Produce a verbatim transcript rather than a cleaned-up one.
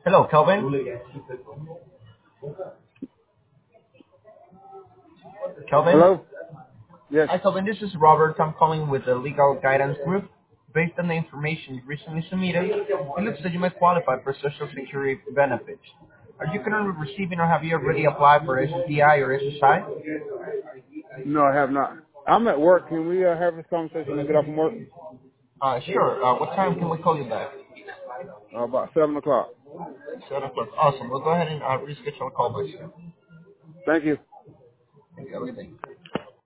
Hello, Kelvin. Kelvin. Hello? Yes. Hi, Kelvin. This is Robert. I'm calling with the Legal Guidance Group. Based on the information you recently submitted, it looks that you might qualify for Social Security benefits. Are you currently receiving or have you already applied for S S D I or S S I? No, I have not. I'm at work. Can we uh, have this conversation when I get off from work? Uh, sure. Uh, what time can we call you back? Uh, about seven o'clock. seven o'clock. Awesome. We'll go ahead and uh, reschedule a call back soon. Thank you. Thank you. Have a good day.